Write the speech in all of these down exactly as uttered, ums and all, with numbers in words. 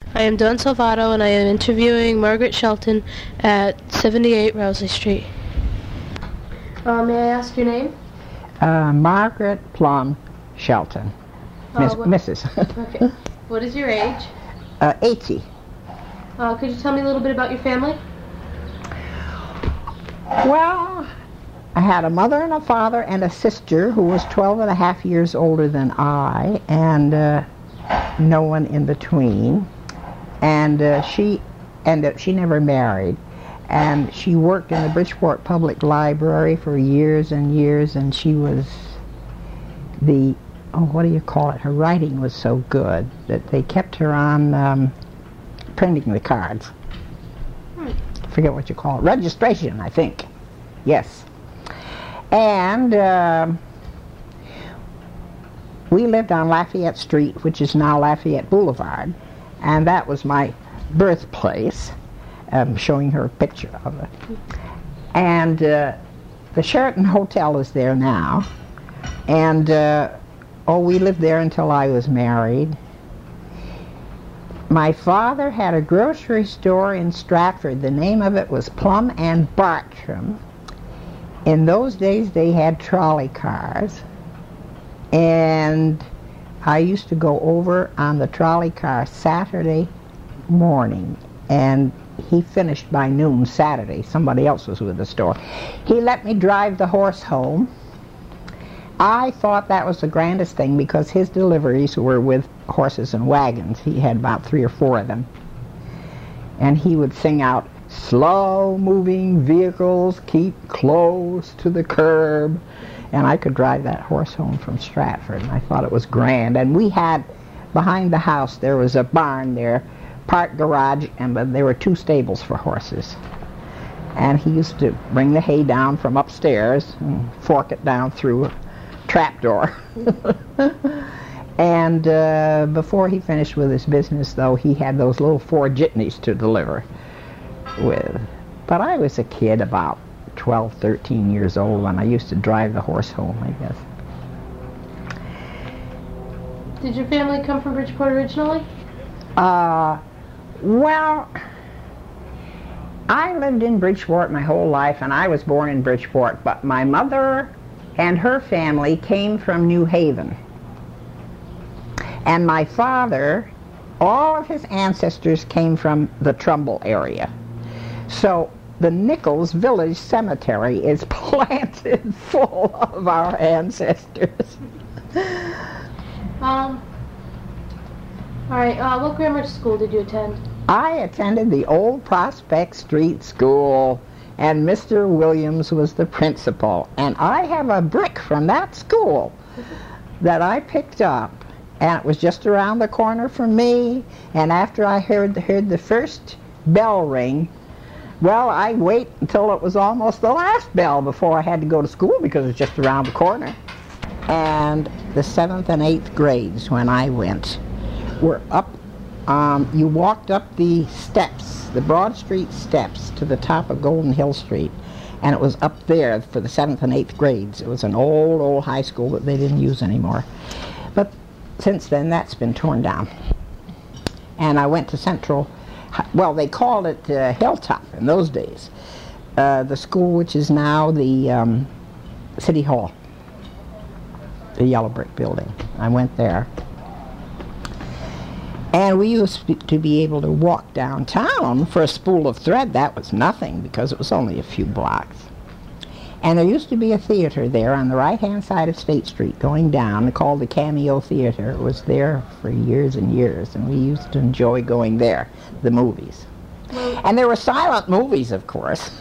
I am Don Salvato, and I am interviewing Margaret Shelton at seventy-eight Rowsley Street. Uh, may I ask your name? Uh, Margaret Plum Shelton, Miss, Uh, what- Missus Okay. What is your age? uh, eighty. Uh, could you tell me a little bit about your family? Well, I had a mother and a father and a sister who was twelve and a half years older than I, and uh, no one in between. And uh, she ended, she never married. And she worked in the Bridgeport Public Library for years and years, and she was the, oh, what do you call it? Her writing was so good that they kept her on um, printing the cards. Hmm. I forget what you call it. Registration, I think. Yes. And uh, we lived on Lafayette Street, which is now Lafayette Boulevard, and that was my birthplace. I'm showing her a picture of it. And uh, the Sheraton Hotel is there now. And, uh, oh, we lived there until I was married. My father had a grocery store in Stratford. The name of it was Plum and Bartram. In those days, they had trolley cars. And I used to go over on the trolley car Saturday morning, and he finished by noon Saturday. Somebody else was with the store. He let me drive the horse home. I thought that was the grandest thing because his deliveries were with horses and wagons. He had about three or four of them. And he would sing out, "Slow-moving vehicles keep close to the curb." And I could drive that horse home from Stratford, and I thought it was grand. And we had, behind the house, there was a barn there, part garage, and but there were two stables for horses. And he used to bring the hay down from upstairs and fork it down through a trapdoor. And uh, before he finished with his business, though, he had those little Ford jitneys to deliver with. But I was a kid about twelve, thirteen years old when I used to drive the horse home, I guess. Did your family come from Bridgeport originally? Uh, well, I lived in Bridgeport my whole life, and I was born in Bridgeport, but my mother and her family came from New Haven. And my father, all of his ancestors came from the Trumbull area. So the Nichols Village Cemetery is planted full of our ancestors. Um, all right, uh, what grammar school did you attend? I attended the old Prospect Street School, and Mister Williams was the principal. And I have a brick from that school that I picked up, and it was just around the corner from me. And after I heard, heard the first bell ring, well, I'd wait until it was almost the last bell before I had to go to school because it was just around the corner. And the seventh and eighth grades, when I went, were up, um, you walked up the steps, the Broad Street steps to the top of Golden Hill Street, and it was up there for the seventh and eighth grades. It was an old, old high school that they didn't use anymore. But since then, that's been torn down. And I went to Central, well, they called it uh, Hilltop in those days, uh, the school which is now the um, City Hall, the yellow brick building. I went there. And we used to be able to walk downtown for a spool of thread. That was nothing because it was only a few blocks. And there used to be a theater there on the right-hand side of State Street going down called the Cameo Theater. It was there for years and years, and we used to enjoy going there, the movies. Well, And there were silent movies, of course.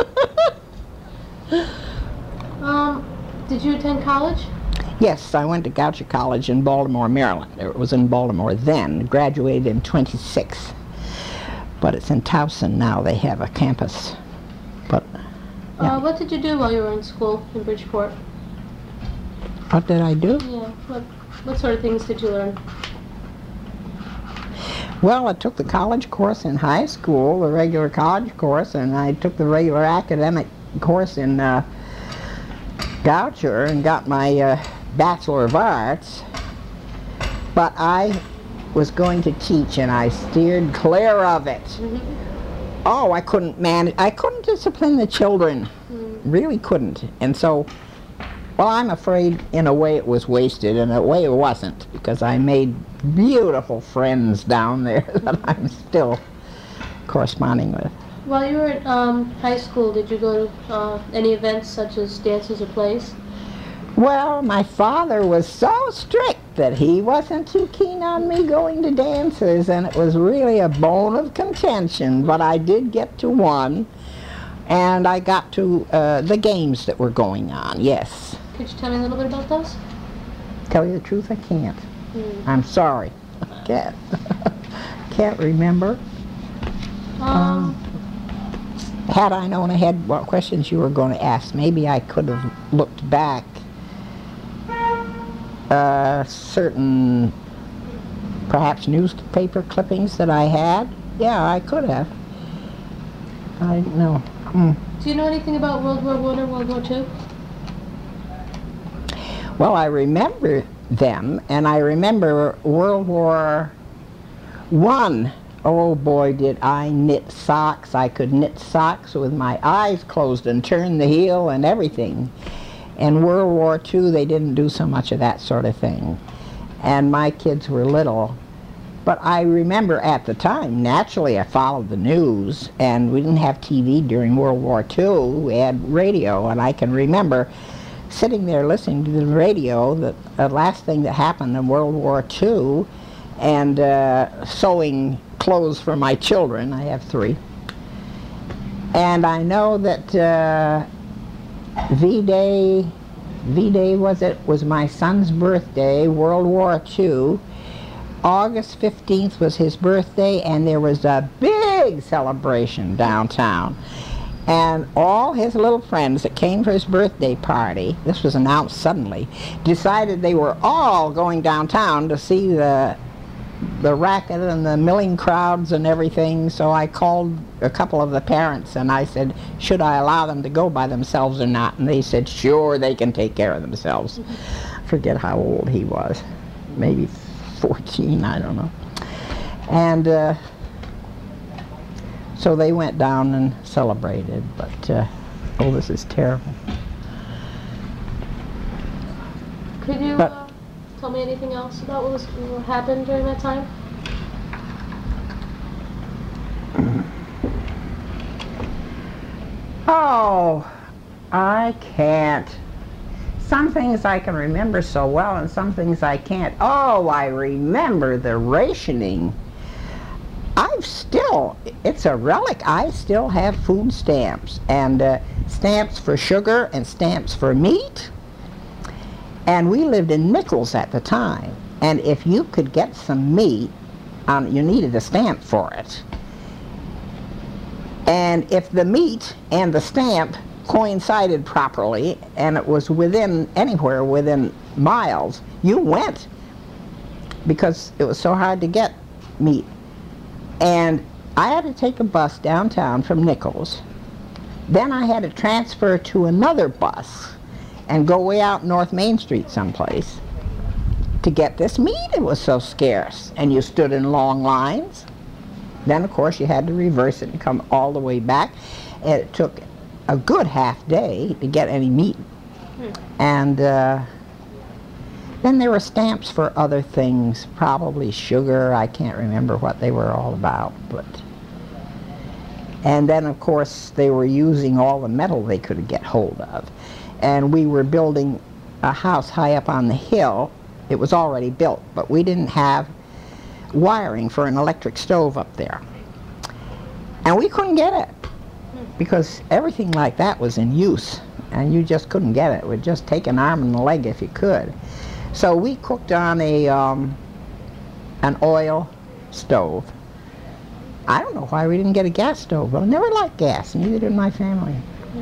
um, did you attend college? Yes, I went to Goucher College in Baltimore, Maryland. It was in Baltimore then. Graduated in twenty-six. But it's in Towson now. They have a campus. But yeah. Uh, what did you do while you were in school in Bridgeport? What did I do? Yeah, what, what sort of things did you learn? Well, I took the college course in high school, the regular college course, and I took the regular academic course in uh, Goucher and got my uh, Bachelor of Arts. But I was going to teach, and I steered clear of it. Mm-hmm. Oh, I couldn't manage, I couldn't discipline the children. Mm-hmm. Really couldn't. And so, well, I'm afraid in a way it was wasted, and in a way it wasn't, because I made beautiful friends down there that I'm still corresponding with. While you were in um, high school, did you go to uh, any events such as dances or plays? Well, my father was so strict that he wasn't too keen on me going to dances, and it was really a bone of contention, but I did get to one, and I got to uh, the games that were going on, yes. Could you tell me a little bit about those? Tell you the truth, I can't. Hmm. I'm sorry. I can't. Can't remember. Um... um Had I known ahead what questions you were going to ask, maybe I could have looked back uh, certain, perhaps newspaper clippings that I had. Yeah, I could have. I don't know. Mm. Do you know anything about World War One or World War Two? Well, I remember them, and I remember World War One. Oh boy, did I knit socks. I could knit socks with my eyes closed and turn the heel and everything. In World War Two, they didn't do so much of that sort of thing. And my kids were little. But I remember at the time, naturally I followed the news, and we didn't have T V during World War Two. We had radio, and I can remember sitting there listening to the radio, the, the last thing that happened in World War Two, and uh, sewing clothes for my children. I have three. And I know that uh, V-Day, V-Day was it, was my son's birthday, World War Two. August fifteenth was his birthday, and there was a big celebration downtown. And all his little friends that came for his birthday party, this was announced suddenly, decided they were all going downtown to see the the racket and the milling crowds and everything. So I called a couple of the parents and I said, should I allow them to go by themselves or not? And they said, sure, they can take care of themselves. Forget how old he was. Maybe fourteen, I don't know. And uh, so they went down and celebrated, but uh, oh, this is terrible. Could you but, uh, tell me anything else about what, was, what happened during that time? Oh, I can't. Some things I can remember so well, and some things I can't. Oh, I remember the rationing. I've still, it's a relic, I still have food stamps, and uh, stamps for sugar and stamps for meat. And we lived in Nichols at the time, and if you could get some meat, um, you needed a stamp for it. And if the meat and the stamp coincided properly, and it was within, anywhere within miles, you went, because it was so hard to get meat. And I had to take a bus downtown from Nichols. Then I had to transfer to another bus and go way out North Main Street someplace to get this meat. It was so scarce, and you stood in long lines. Then of course you had to reverse it and come all the way back, and it took a good half day to get any meat. Hmm. And uh, then there were stamps for other things, probably sugar. I can't remember what they were all about, but and then of course they were using all the metal they could get hold of. And we were building a house high up on the hill. It was already built, but we didn't have wiring for an electric stove up there. And we couldn't get it, because everything like that was in use, and you just couldn't get it. It would just take an arm and a leg if you could. So we cooked on a um, an oil stove. I don't know why we didn't get a gas stove, but I never liked gas, neither did my family.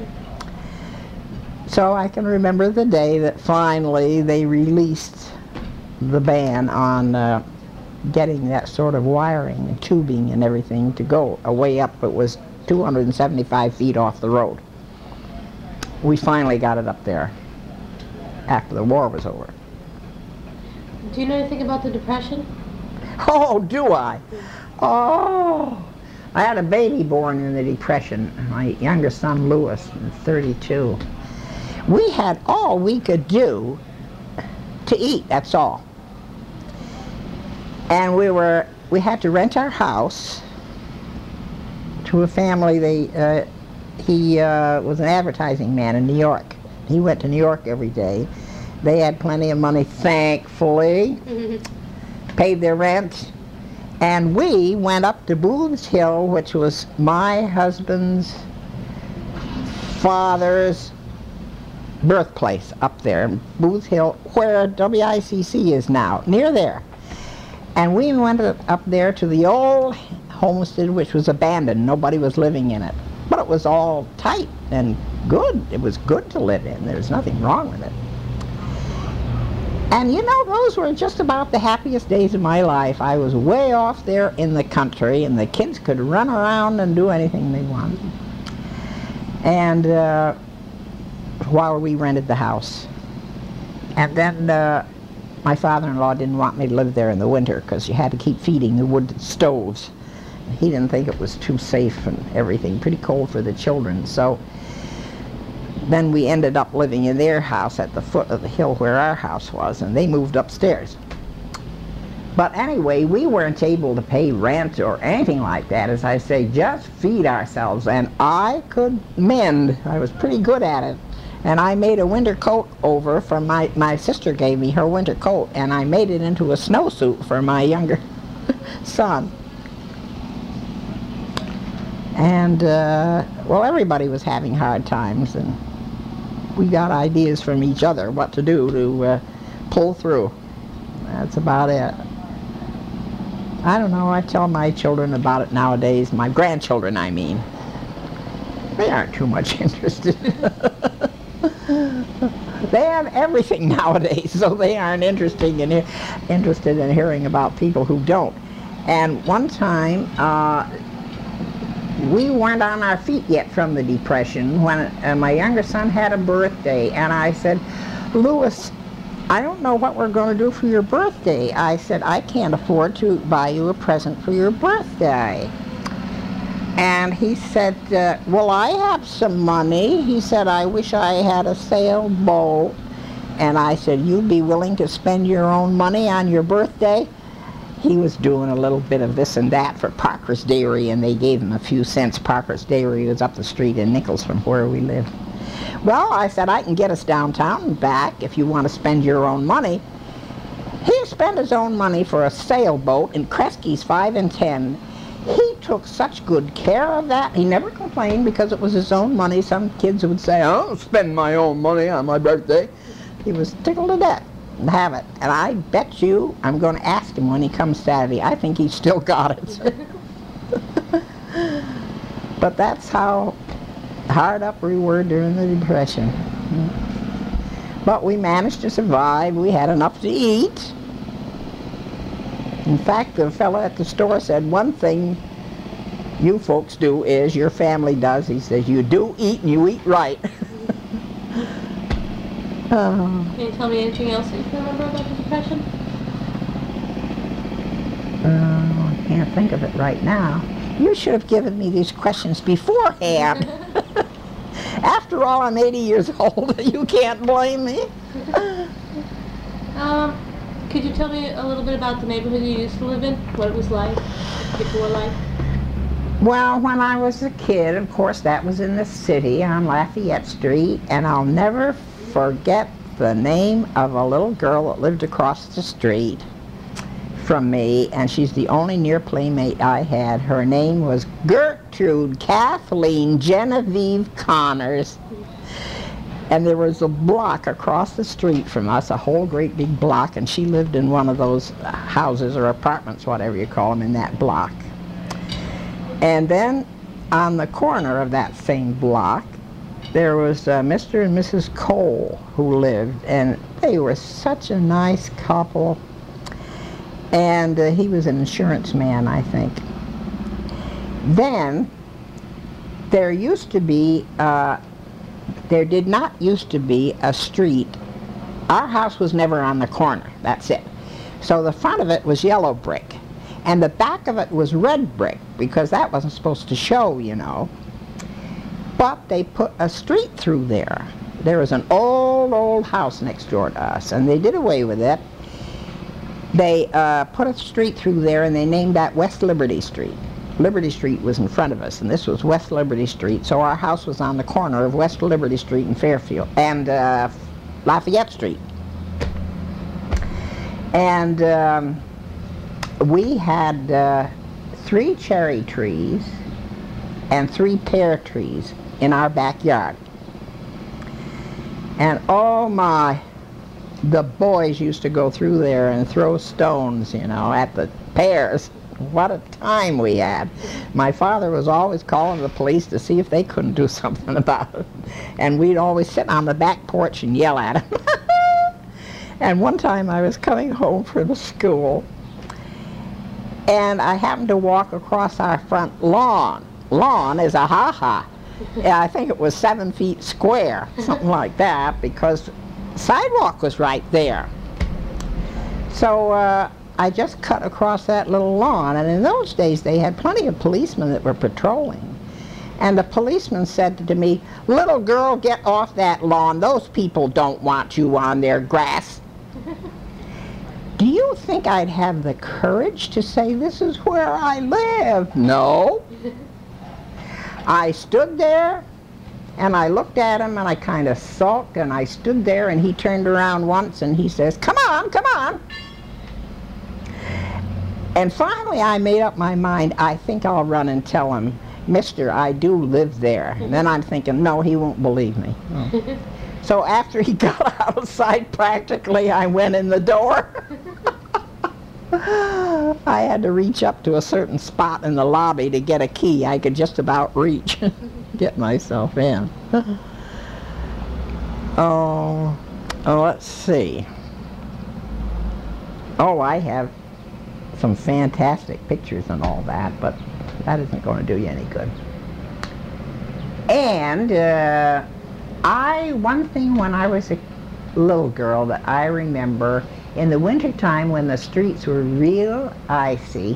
So I can remember the day that finally they released the ban on uh, getting that sort of wiring and tubing and everything to go a way up. It was two hundred seventy-five feet off the road. We finally got it up there after the war was over. Do you know anything about the Depression? Oh, do I? Oh, I had a baby born in the Depression. My youngest son, Louis, is thirty-two. We had all we could do to eat, that's all. And we were, we had to rent our house to a family. They, uh, he uh, was an advertising man in New York. He went to New York every day. They had plenty of money, thankfully, paid their rent. And we went up to Booth's Hill, which was my husband's father's birthplace up there, Booth Hill, where W I C C is now, near there. And we went up there to the old homestead, which was abandoned. Nobody was living in it. But it was all tight and good. It was good to live in. There was nothing wrong with it. And you know, those were just about the happiest days of my life. I was way off there in the country, and the kids could run around and do anything they wanted. And uh, while we rented the house. And then uh, my father-in-law didn't want me to live there in the winter because you had to keep feeding the wood stoves. He didn't think it was too safe and everything, pretty cold for the children. So then we ended up living in their house at the foot of the hill where our house was, and they moved upstairs. But anyway, we weren't able to pay rent or anything like that. As I say, just feed ourselves. And I could mend. I was pretty good at it. And I made a winter coat over for my, my sister gave me her winter coat, and I made it into a snowsuit for my younger son. And, uh, well, everybody was having hard times, and we got ideas from each other what to do to uh, pull through. That's about it. I don't know, I tell my children about it nowadays, my grandchildren I mean. They aren't too much interested. They have everything nowadays, so they aren't interested in, interested in hearing about people who don't. And one time, uh, we weren't on our feet yet from the Depression when uh, my younger son had a birthday, and I said, Louis, I don't know what we're going to do for your birthday. I said, I can't afford to buy you a present for your birthday. And he said, uh, well, I have some money. He said, I wish I had a sailboat. And I said, you'd be willing to spend your own money on your birthday? He was doing a little bit of this and that for Parker's Dairy, and they gave him a few cents. Parker's Dairy was up the street in Nichols from where we lived. Well, I said, I can get us downtown and back if you want to spend your own money. He spent his own money for a sailboat in Kresge's five and ten. He took such good care of that. He never complained because it was his own money. Some kids would say, I don't spend my own money on my birthday. He was tickled to death to have it. And I bet you I'm going to ask him when he comes Saturday. I think he's still got it. But that's how hard up we were during the Depression. But we managed to survive. We had enough to eat. In fact, the fellow at the store said, one thing you folks do is, your family does, he says, you do eat and you eat right. uh, Can you tell me anything else that you can remember about the Depression? uh, I can't think of it right now. You should have given me these questions beforehand. After all, I'm eighty years old. You can't blame me. um, could you tell me a little bit about the neighborhood you used to live in? What it was like before life? Well, when I was a kid, of course, that was in the city on Lafayette Street, and I'll never forget the name of a little girl that lived across the street from me, and she's the only near playmate I had. Her name was Gertrude Kathleen Genevieve Connors. And there was a block across the street from us, a whole great big block, and she lived in one of those houses or apartments, whatever you call them, in that block. And then on the corner of that same block, there was uh, Mister and Missus Cole who lived, and they were such a nice couple. And uh, he was an insurance man, I think. Then there used to be, uh, there did not used to be a street. Our house was never on the corner, that's it. So the front of it was yellow brick. And the back of it was red brick, because that wasn't supposed to show, you know. But they put a street through there. There was an old, old house next door to us, and they did away with it. They uh, put a street through there, and they named that West Liberty Street. Liberty Street was in front of us, and this was West Liberty Street, so our house was on the corner of West Liberty Street and Fairfield, and uh, Lafayette Street. And um, we had uh, three cherry trees and three pear trees in our backyard. And oh my, the boys used to go through there and throw stones, you know, at the pears. What a time we had. My father was always calling the police to see if they couldn't do something about it. And we'd always sit on the back porch and yell at him. And one time I was coming home from school, and I happened to walk across our front lawn. Lawn is a ha-ha. I think it was seven feet square, something like that, because the sidewalk was right there. So uh, I just cut across that little lawn, and in those days they had plenty of policemen that were patrolling. And the policeman said to me, "Little girl, get off that lawn. Those people don't want you on their grass." Do you think I'd have the courage to say, "This is where I live"? No. I stood there, and I looked at him, and I kind of sulked, and I stood there, and he turned around once, and he says, "Come on, come on." And finally I made up my mind, I think I'll run and tell him, "Mister, I do live there." And then I'm thinking, no, he won't believe me. Oh. So after he got outside, practically, I went in the door. I had to reach up to a certain spot in the lobby to get a key. I could just about reach, get myself in. Oh, oh, let's see. Oh, I have some fantastic pictures and all that, but that isn't going to do you any good. And uh, I, one thing when I was a little girl that I remember, in the wintertime when the streets were real icy,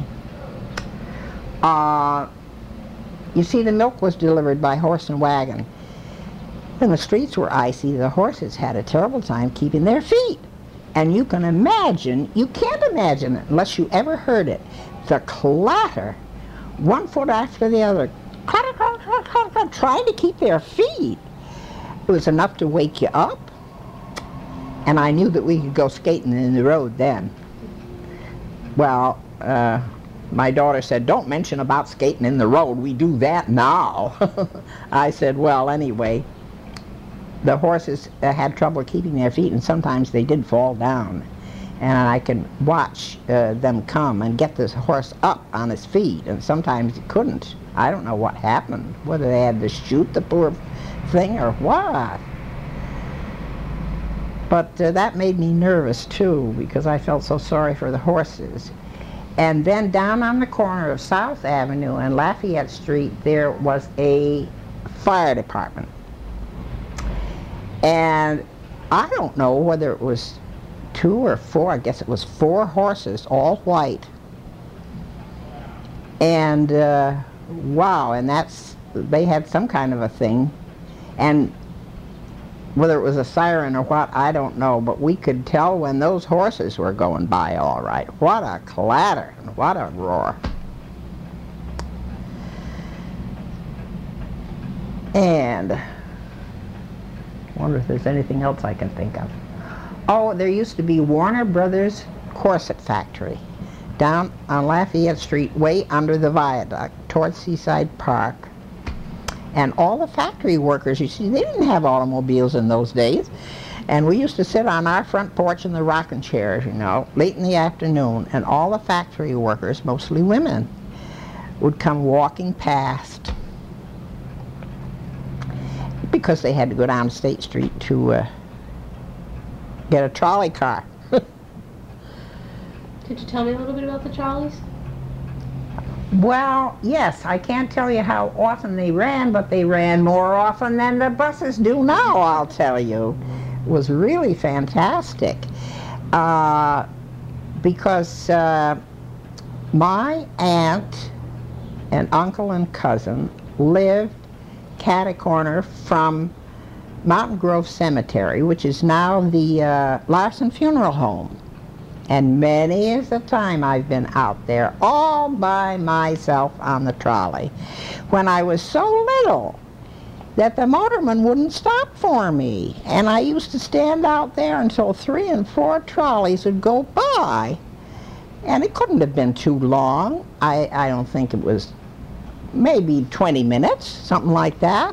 uh, you see, the milk was delivered by horse and wagon. When the streets were icy, the horses had a terrible time keeping their feet. And you can imagine, you can't imagine it unless you ever heard it, the clatter, one foot after the other, clatter, clatter, clatter, clatter, clatter, trying to keep their feet. It was enough to wake you up. And I knew that we could go skating in the road then. Well, uh, my daughter said, "Don't mention about skating in the road. We do that now." I said, well, anyway, the horses uh, had trouble keeping their feet, and sometimes they did fall down. And I could watch uh, them come and get this horse up on his feet, and sometimes he couldn't. I don't know what happened, whether they had to shoot the poor thing or what. But uh, that made me nervous too, because I felt so sorry for the horses. And then down on the corner of South Avenue and Lafayette Street, there was a fire department. And I don't know whether it was two or four, I guess it was four horses, all white. And uh, wow, and that's, they had some kind of a thing. And whether it was a siren or what, I don't know, but we could tell when those horses were going by all right. What a clatter and what a roar. And I wonder if there's anything else I can think of. Oh, there used to be Warner Brothers Corset Factory down on Lafayette Street, way under the viaduct towards Seaside Park. And all the factory workers, you see, they didn't have automobiles in those days. And we used to sit on our front porch in the rocking chairs, you know, late in the afternoon, and all the factory workers, mostly women, would come walking past because they had to go down State Street to uh, get a trolley car. Could you tell me a little bit about the trolleys? Well, yes, I can't tell you how often they ran, but they ran more often than the buses do now, I'll tell you. It was really fantastic. Uh, because uh, My aunt and uncle and cousin lived cat-a-corner from Mountain Grove Cemetery, which is now the uh, Larson Funeral Home. And many is the time I've been out there all by myself on the trolley when I was so little that the motorman wouldn't stop for me. And I used to stand out there until three and four trolleys would go by. And it couldn't have been too long. I, I don't think it was maybe twenty minutes, something like that.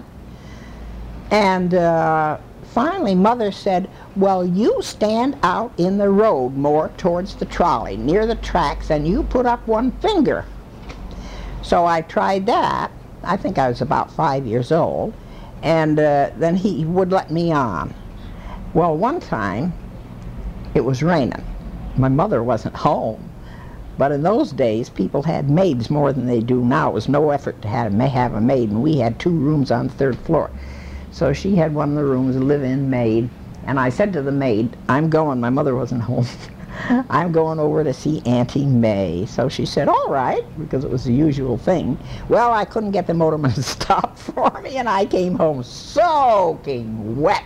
And uh, finally Mother said, well, you stand out in the road more towards the trolley, near the tracks, and you put up one finger. So I tried that. I think I was about five years old. And uh, then he would let me on. Well, one time, it was raining. My mother wasn't home. But in those days, people had maids more than they do now. It was no effort to have, have a maid, and we had two rooms on the third floor. So she had one of the rooms, a live-in maid, and I said to the maid, I'm going, my mother wasn't home, I'm going over to see Auntie May. So she said, all right, because it was the usual thing. Well, I couldn't get the motorman to stop for me, and I came home soaking wet.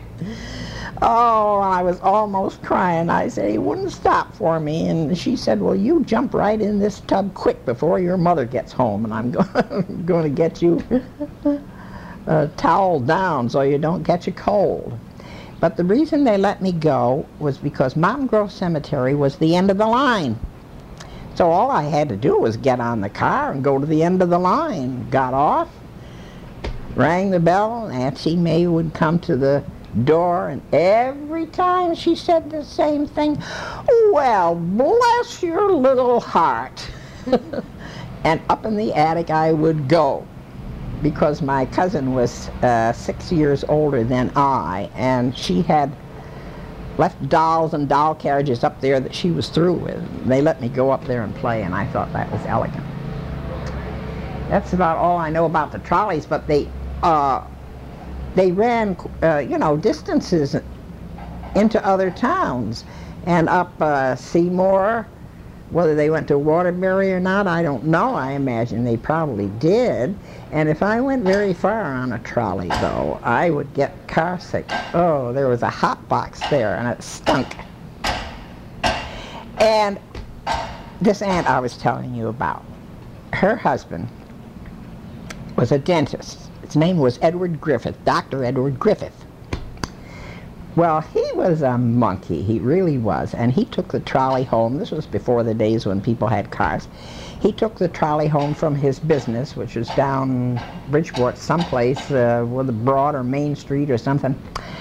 Oh, I was almost crying. I said, he wouldn't stop for me. And she said, well, you jump right in this tub quick before your mother gets home, and I'm going to get you uh, toweled down so you don't catch a cold. But the reason they let me go was because Mountain Grove Cemetery was the end of the line. So all I had to do was get on the car and go to the end of the line. Got off, rang the bell, and Auntie May would come to the door, and every time she said the same thing, well, bless your little heart. And up in the attic I would go, because my cousin was uh, six years older than I, and she had left dolls and doll carriages up there that she was through with. They let me go up there and play, and I thought that was elegant. That's about all I know about the trolleys, but they, uh, they ran, uh, you know, distances into other towns, and up uh, Seymour. Whether they went to Waterbury or not, I don't know. I imagine they probably did. And if I went very far on a trolley, though, I would get car sick. Oh, there was a hot box there, and it stunk. And this aunt I was telling you about, her husband was a dentist. His name was Edward Griffith, Doctor Edward Griffith. Well, he was a monkey, he really was, and he took the trolley home. This was before the days when people had cars. He took the trolley home from his business, which was down Bridgeport someplace, uh, with a Broad or Main Street or something.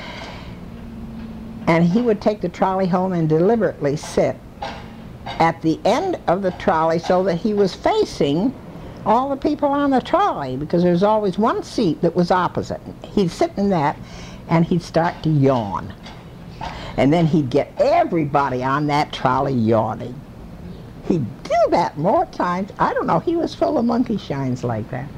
And he would take the trolley home and deliberately sit at the end of the trolley so that he was facing all the people on the trolley, because there was always one seat that was opposite. He'd sit in that, and he'd start to yawn. And then he'd get everybody on that trolley yawning. He'd do that more times. I don't know, he was full of monkey shines like that.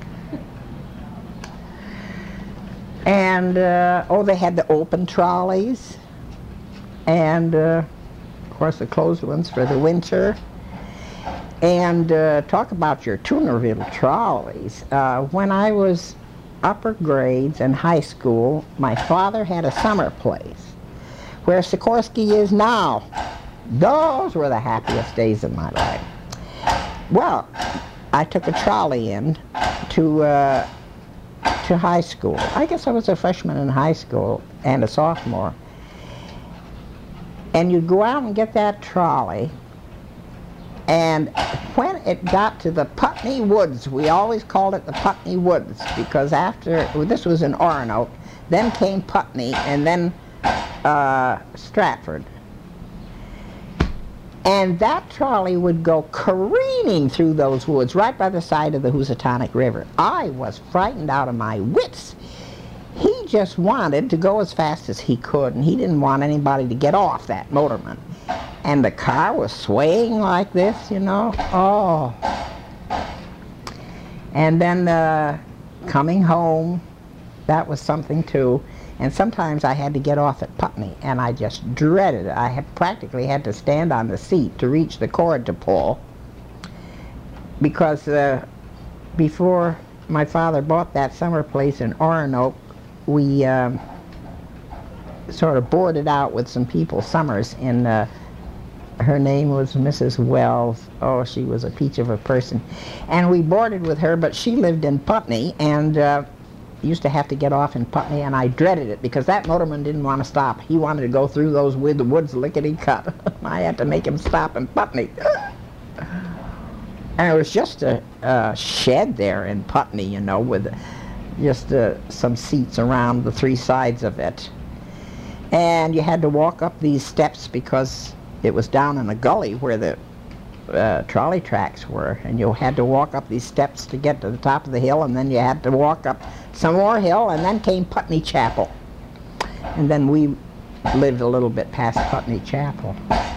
And, uh, oh, they had the open trolleys. And, uh, of course, the closed ones for the winter. And uh, talk about your Tunerville trolleys. Uh, when I was upper grades and high school, my father had a summer place where Sikorsky is now. Those were the happiest days of my life. Well, I took a trolley in to uh, to high school. I guess I was a freshman in high school and a sophomore. And you'd go out and get that trolley, and when it got to the Putney Woods, we always called it the Putney Woods, because after, well, this was in Oronoque, then came Putney, and then uh, Stratford. And that trolley would go careening through those woods right by the side of the Housatonic River. I was frightened out of my wits. He just wanted to go as fast as he could, and he didn't want anybody to get off, that motorman. And the car was swaying like this, you know. Oh. And then uh, coming home, that was something too. And sometimes I had to get off at Putney, and I just dreaded it. I had practically had to stand on the seat to reach the cord to pull. because uh, before my father bought that summer place in Oronoque, we um, sort of boarded out with some people summers in, uh, her name was Missus Wells. Oh, she was a peach of a person. And we boarded with her, but she lived in Putney, and uh, used to have to get off in Putney, and I dreaded it because that motorman didn't want to stop. He wanted to go through those with the woods lickety-cut. I had to make him stop in Putney. And it was just a, a shed there in Putney, you know, with just uh, some seats around the three sides of it. And you had to walk up these steps because it was down in a gully where the uh, trolley tracks were, and you had to walk up these steps to get to the top of the hill, and then you had to walk up some more hill, and then came Putney Chapel. And then we lived a little bit past Putney Chapel.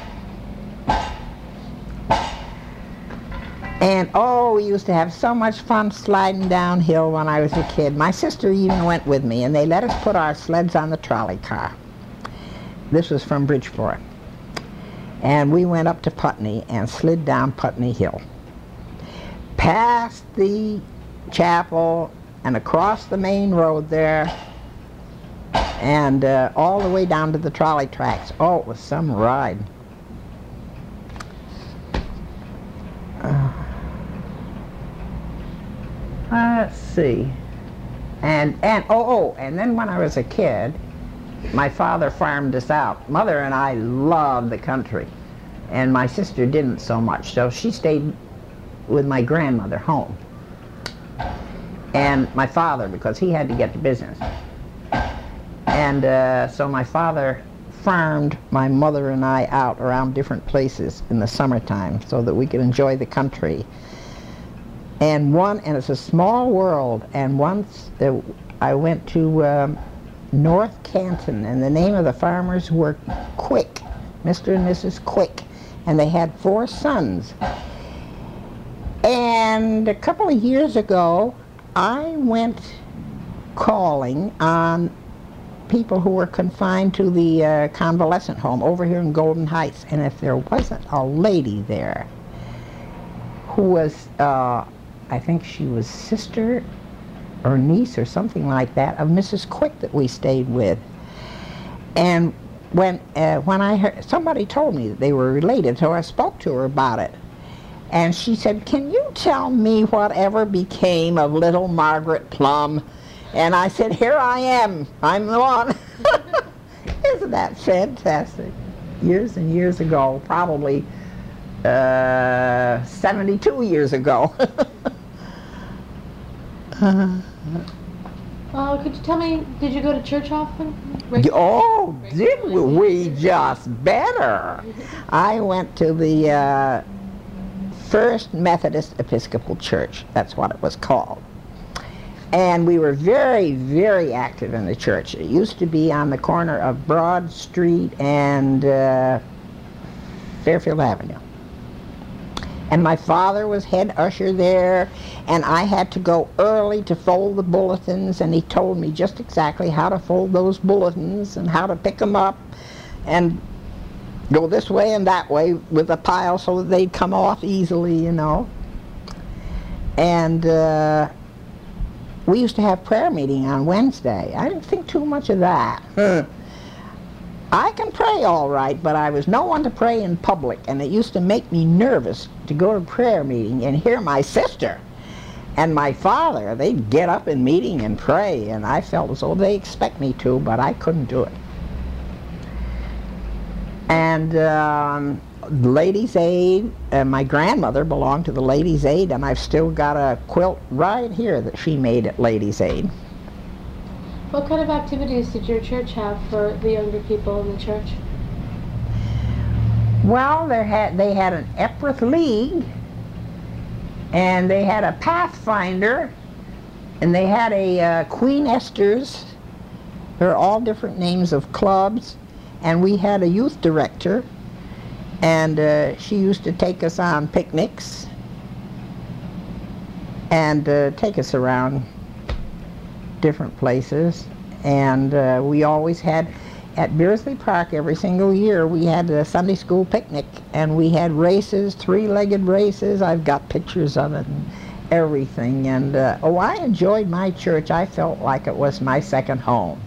And oh, we used to have so much fun sliding downhill when I was a kid. My sister even went with me, and they let us put our sleds on the trolley car. This was from Bridgeport. And we went up to Putney and slid down Putney Hill, past the chapel and across the main road there, and uh, all the way down to the trolley tracks. Oh, it was some ride. Uh, let's see. And, and, oh, oh, and then when I was a kid, my father farmed us out. Mother and I loved the country, and my sister didn't so much, so she stayed with my grandmother home. And my father, because he had to get to business. And uh, so my father farmed my mother and I out around different places in the summertime so that we could enjoy the country. And one, and it's a small world, and once uh, I went to um, North Canton, and the name of the farmers were Quick, Mister and Missus Quick, and they had four sons. And a couple of years ago, I went calling on people who were confined to the uh, convalescent home over here in Golden Heights, and if there wasn't a lady there who was, uh, I think she was sister or niece or something like that of Missus Quick that we stayed with. And when uh, when I heard, somebody told me that they were related, so I spoke to her about it. And she said, "Can you tell me whatever became of little Margaret Plum?" And I said, "Here I am. I'm the one." Isn't that fantastic? Years and years ago, probably uh, seventy-two years ago. uh, Uh, could you tell me, did you go to church often? Oh, did we? We just better. I went to the uh, First Methodist Episcopal Church. That's what it was called. And we were very, very active in the church. It used to be on the corner of Broad Street and uh, Fairfield Avenue. And my father was head usher there, and I had to go early to fold the bulletins, and he told me just exactly how to fold those bulletins and how to pick them up and go this way and that way with a pile so that they'd come off easily, you know. And uh, we used to have prayer meeting on Wednesday. I didn't think too much of that. I can pray all right, but I was no one to pray in public, and it used to make me nervous to go to prayer meeting and hear my sister and my father. They'd get up in meeting and pray, and I felt as though they expect me to, but I couldn't do it. And um, Ladies' Aid, uh, my grandmother belonged to the Ladies' Aid, and I've still got a quilt right here that she made at Ladies' Aid. What kind of activities did your church have for the younger people in the church? Well, there had, they had an Epworth League, and they had a Pathfinder, and they had a uh, Queen Esther's. They're all different names of clubs, and we had a youth director, and uh, she used to take us on picnics and uh, take us around different places. And uh, we always had, at Beardsley Park every single year we had a Sunday school picnic, and we had races, three-legged races. I've got pictures of it and everything. And uh, oh, I enjoyed my church. I felt like it was my second home.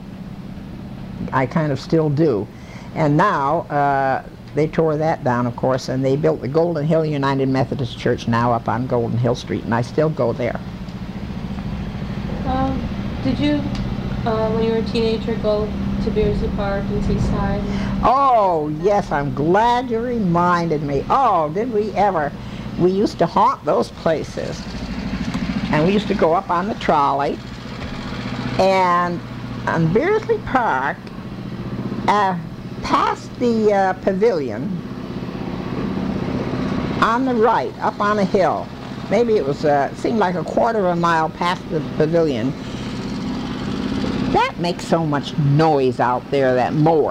I kind of still do. And now uh, they tore that down, of course, and they built the Golden Hill United Methodist Church now up on Golden Hill Street, and I still go there. Um, did you, uh, when you were a teenager, go to Beardsley Park and Seaside? Oh, yes, I'm glad you reminded me. Oh, did we ever. We used to haunt those places. And we used to go up on the trolley. And on Beardsley Park, uh, past the uh, pavilion, on the right, up on a hill, maybe it was, uh, seemed like a quarter of a mile past the pavilion, that makes so much noise out there, that mower.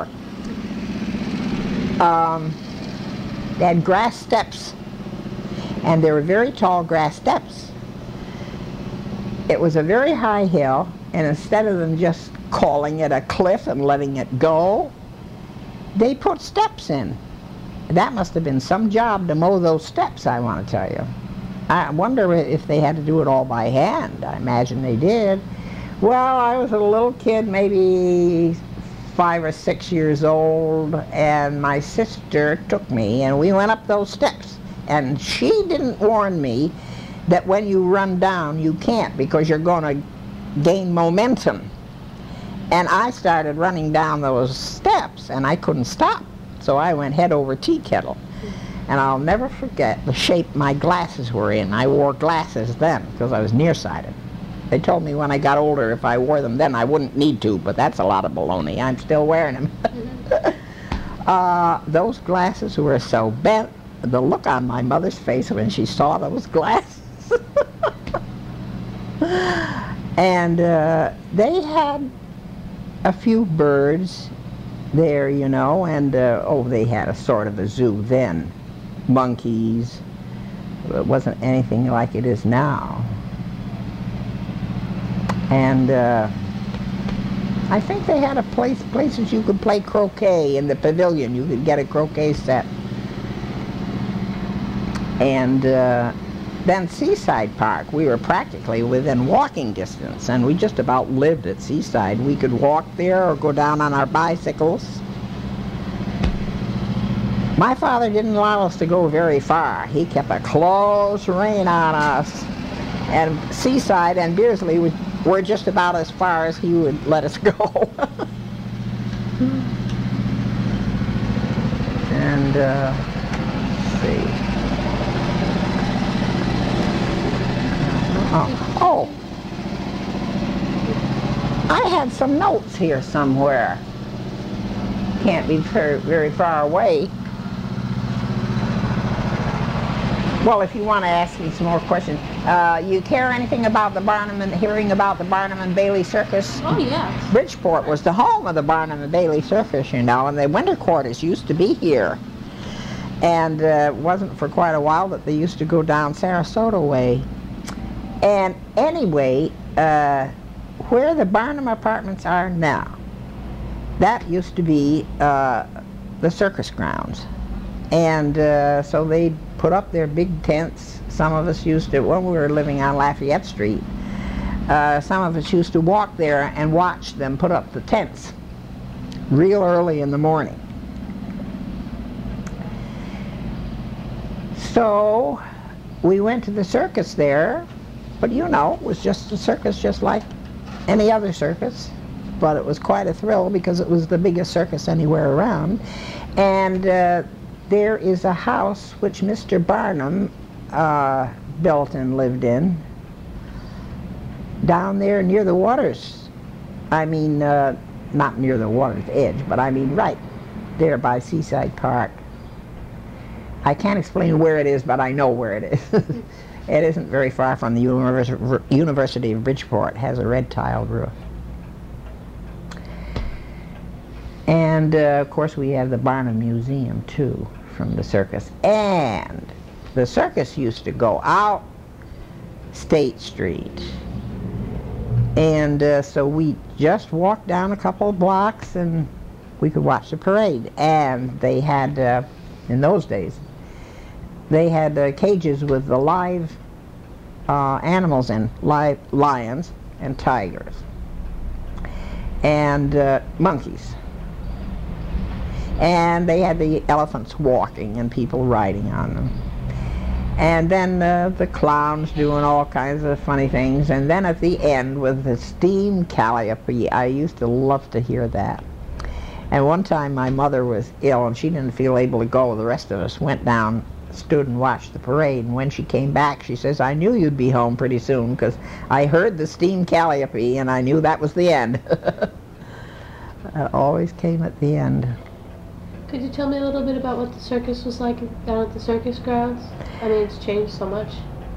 Um, they had grass steps, and they were very tall grass steps. It was a very high hill, and instead of them just calling it a cliff and letting it go, they put steps in. That must have been some job to mow those steps, I want to tell you. I wonder if they had to do it all by hand. I imagine they did. Well, I was a little kid, maybe five or six years old, and my sister took me, and we went up those steps. And she didn't warn me that when you run down, you can't, because you're going to gain momentum. And I started running down those steps, and I couldn't stop. So I went head over tea kettle. And I'll never forget the shape my glasses were in. I wore glasses then, because I was nearsighted. They told me when I got older if I wore them then I wouldn't need to, but that's a lot of baloney. I'm still wearing them. Mm-hmm. uh, those glasses were so bent. The look on my mother's face when she saw those glasses. And uh, they had a few birds there, you know, and uh, oh, they had a sort of a zoo then. Monkeys. It wasn't anything like it is now. And uh, I think they had a place places you could play croquet in the pavilion. You could get a croquet set. And uh, then Seaside Park, we were practically within walking distance, and we just about lived at Seaside. We could walk there or go down on our bicycles. My father didn't allow us to go very far. He kept a close rein on us. And Seaside and Beardsley were, were just about as far as he would let us go. And, uh, let's see. Oh, oh, I had some notes here somewhere. Can't be very, very far away. Well, if you want to ask me some more questions, uh, you care anything about the Barnum and hearing about the Barnum and Bailey Circus? Oh, yes. Bridgeport was the home of the Barnum and Bailey Circus, you know, and the winter quarters used to be here. And uh, it wasn't for quite a while that they used to go down Sarasota way. And anyway, uh, where the Barnum Apartments are now, that used to be uh, the circus grounds. And uh, so they put up their big tents. Some of us used to, when we were living on Lafayette Street, uh, some of us used to walk there and watch them put up the tents real early in the morning. So we went to the circus there, but you know, it was just a circus just like any other circus. But it was quite a thrill because it was the biggest circus anywhere around. And uh, there is a house which Mister Barnum uh, built and lived in down there near the water's. I mean, uh, not near the water's edge, but I mean right there by Seaside Park. I can't explain where it is, but I know where it is. It isn't very far from the Univers University of Bridgeport. It has a red tiled roof. And uh, of course we have the Barnum Museum too from the circus. And the circus used to go out State Street. And uh, so we just walked down a couple of blocks and we could watch the parade. And they had, uh, in those days, they had uh, cages with the live uh, animals in, live lions and tigers and uh, monkeys. And they had the elephants walking and people riding on them. And then uh, the clowns doing all kinds of funny things. And then at the end with the steam calliope, I used to love to hear that. And one time my mother was ill and she didn't feel able to go. The rest of us went down, stood and watched the parade. And when she came back, she says, I knew you'd be home pretty soon because I heard the steam calliope and I knew that was the end. It always came at the end. Could you tell me a little bit about what the circus was like down at the circus grounds? I mean, it's changed so much.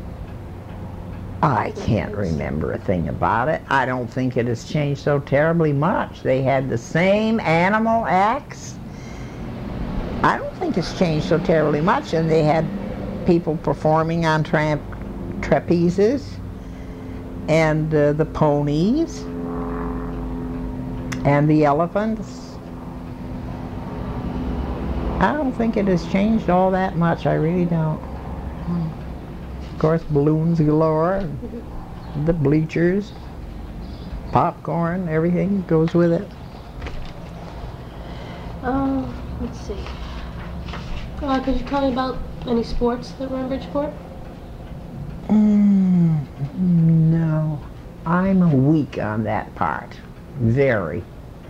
I can't remember a thing about it. I don't think it has changed so terribly much. They had the same animal acts. I don't think it's changed so terribly much. And they had people performing on tra trapezes and uh, the ponies and the elephants. I don't think it has changed all that much. I really don't. Of course, balloons galore, the bleachers, popcorn, everything goes with it. Um, let's see. Uh, could you tell me about any sports that were in Bridgeport? Mm, no, I'm weak on that part. Very.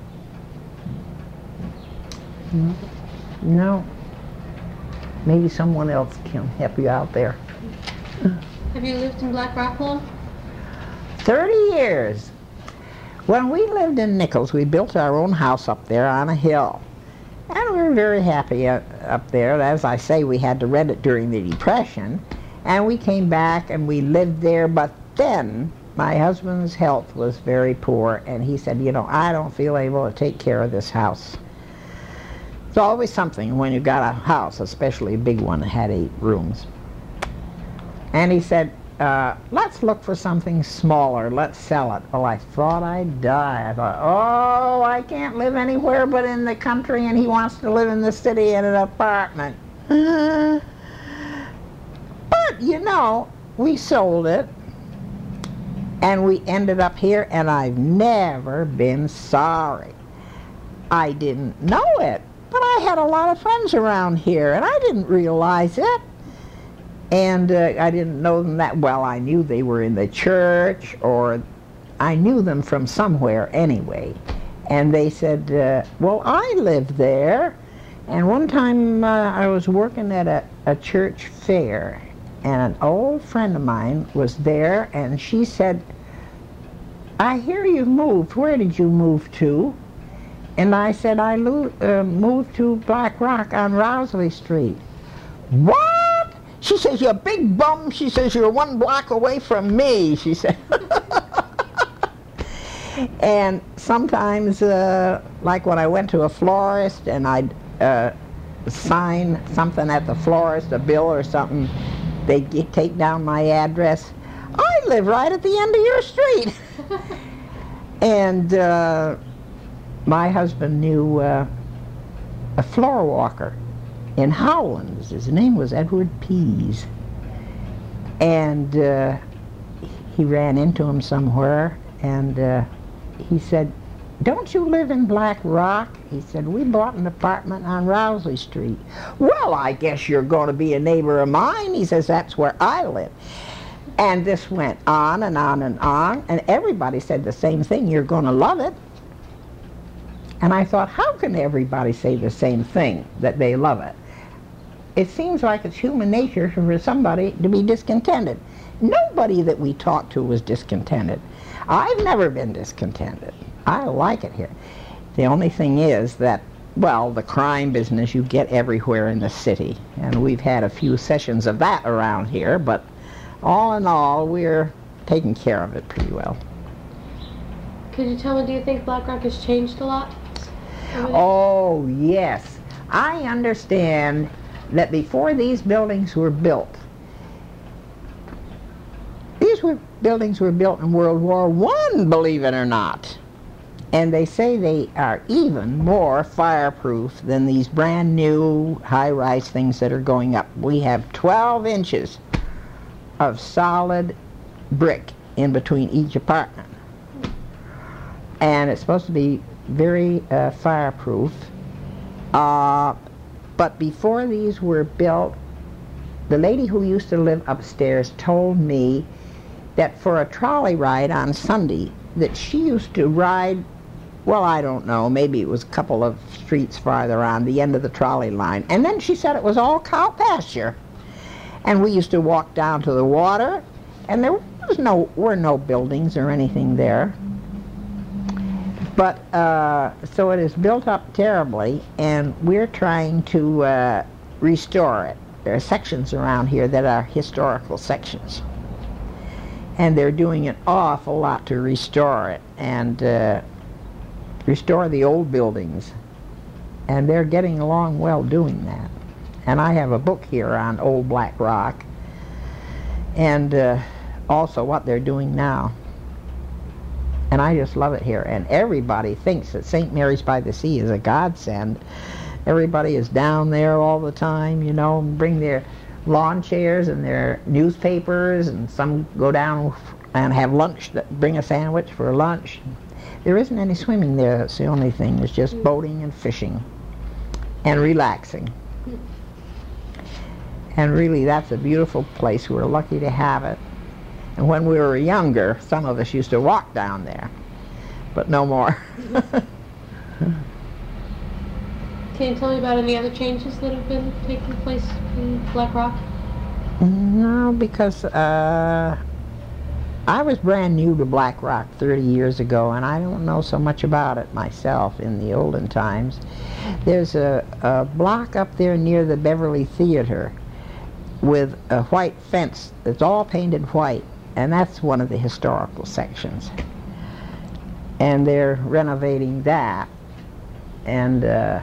Mm. No. Maybe someone else can help you out there. Have you lived in Black Rock long? Thirty years. When we lived in Nichols, we built our own house up there on a hill. And we were very happy uh, up there. As I say, we had to rent it during the Depression. And we came back and we lived there, but then my husband's health was very poor, and he said, you know, I don't feel able to take care of this house. It's always something when you got a house, especially a big one that had eight rooms. And he said, uh, let's look for something smaller, let's sell it. Well, I thought I'd die. I thought, oh, I can't live anywhere but in the country, and he wants to live in the city in an apartment. Uh, but, you know, we sold it, and we ended up here, and I've never been sorry. I didn't know it, but I had a lot of friends around here, and I didn't realize it. And uh, I didn't know them that well. I knew they were in the church, or I knew them from somewhere anyway. And they said, uh, well, I live there. And one time uh, I was working at a, a church fair, and an old friend of mine was there, and she said, I hear you moved. Where did you move to? And I said, I uh, moved to Black Rock on Rowsley Street. What? She says, you big bum. She says, you're one block away from me, she said. And sometimes, uh, like when I went to a florist and I'd uh, sign something at the florist, a bill or something, they'd get, take down my address. I live right at the end of your street. And uh, my husband knew uh, a floor walker in Howlands. His name was Edward Pease. And uh, he ran into him somewhere, and uh, he said, don't you live in Black Rock? He said, we bought an apartment on Rowsley Street. Well, I guess you're going to be a neighbor of mine. He says, that's where I live. And this went on and on and on, and everybody said the same thing, you're going to love it. And I thought, how can everybody say the same thing, that they love it? It seems like it's human nature for somebody to be discontented. Nobody that we talked to was discontented. I've never been discontented. I like it here. The only thing is that, well, the crime business you get everywhere in the city. And we've had a few sessions of that around here, but all in all, we're taking care of it pretty well. Could you tell me, do you think Black Rock has changed a lot? Oh, yes. I understand that before these buildings were built, these were buildings were built in World War One, believe it or not. And they say they are even more fireproof than these brand new high-rise things that are going up. We have twelve inches of solid brick in between each apartment. And it's supposed to be very uh, fireproof. Uh, but before these were built, the lady who used to live upstairs told me that for a trolley ride on Sunday, that she used to ride, well, I don't know, maybe it was a couple of streets farther on the end of the trolley line. And then she said it was all cow pasture. And we used to walk down to the water, and there was no, were no buildings or anything there. But, uh, so it is built up terribly, and we're trying to uh, restore it. There are sections around here that are historical sections. And they're doing an awful lot to restore it, and uh, restore the old buildings. And they're getting along well doing that. And I have a book here on old Black Rock, and uh, also what they're doing now. And I just love it here. And everybody thinks that Saint Mary's by the Sea is a godsend. Everybody is down there all the time, you know, and bring their lawn chairs and their newspapers, and some go down and have lunch, bring a sandwich for lunch. There isn't any swimming there, that's the only thing. It's just boating and fishing and relaxing. And really, that's a beautiful place. We're lucky to have it. And when we were younger, some of us used to walk down there, but no more. Can you tell me about any other changes that have been taking place in Black Rock? No, because uh, I was brand new to Black Rock thirty years ago, and I don't know so much about it myself in the olden times. There's a, a block up there near the Beverly Theater with a white fence that's all painted white, and that's one of the historical sections. And they're renovating that. And, uh,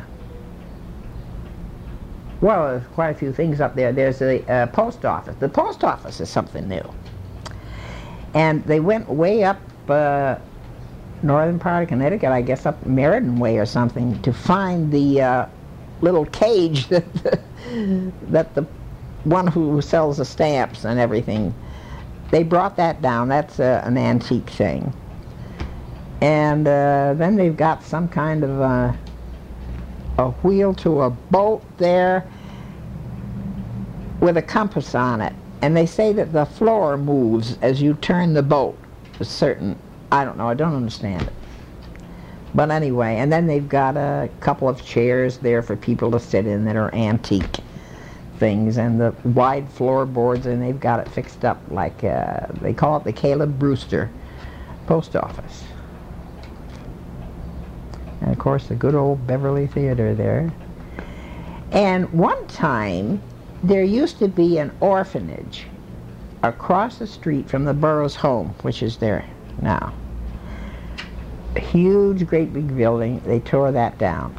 well, there's quite a few things up there. There's a uh, post office. The post office is something new. And they went way up uh, northern part of Connecticut, I guess up Meriden Way or something, to find the uh, little cage that the, that the one who sells the stamps and everything, they brought that down. That's uh, an antique thing. And uh, then they've got some kind of uh, a wheel to a boat there with a compass on it. And they say that the floor moves as you turn the boat. A certain, I don't know, I don't understand it. But anyway, and then they've got a couple of chairs there for people to sit in that are antique things, and the wide floorboards, and they've got it fixed up like, uh, they call it the Caleb Brewster Post Office. And of course the good old Beverly Theater there. And one time there used to be an orphanage across the street from the Burroughs home, which is there now. A huge, great big building. They tore that down.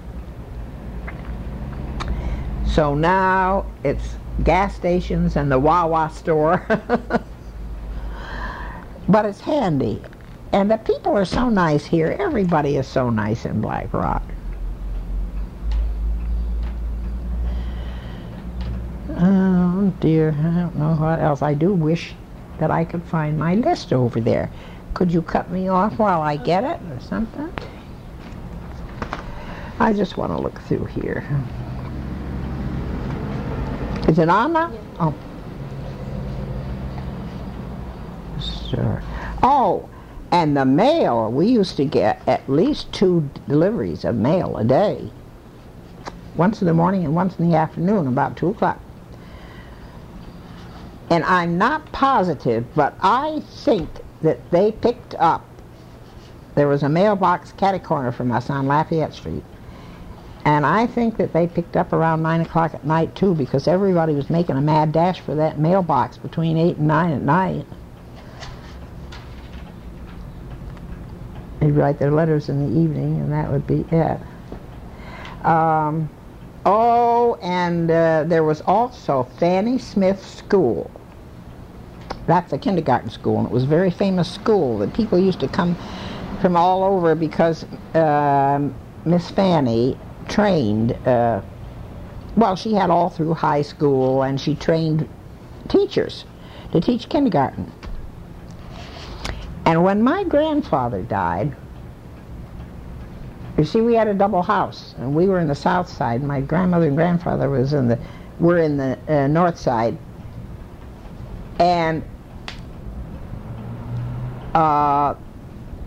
So now it's gas stations and the Wawa store. But it's handy. And the people are so nice here. Everybody is so nice in Black Rock. Oh dear, I don't know what else. I do wish that I could find my list over there. Could you cut me off while I get it or something? I just want to look through here. Is it on now? Yeah. Oh. Sure. Oh, and the mail. We used to get at least two deliveries of mail a day. Once in the morning and once in the afternoon, about two o'clock. And I'm not positive, but I think that they picked up, there was a mailbox catty corner from us on Lafayette Street. And I think that they picked up around nine o'clock at night too, because everybody was making a mad dash for that mailbox between eight and nine at night. They'd write their letters in the evening, and that would be it. Um, oh, and uh, there was also Fanny Smith School. That's a kindergarten school, and it was a very famous school. The people used to come from all over because um, Miss Fanny trained, uh, well, she had all through high school, and she trained teachers to teach kindergarten. And when my grandfather died, you see, we had a double house, and we were in the south side. My grandmother and grandfather was in the, were in the uh, north side. And uh,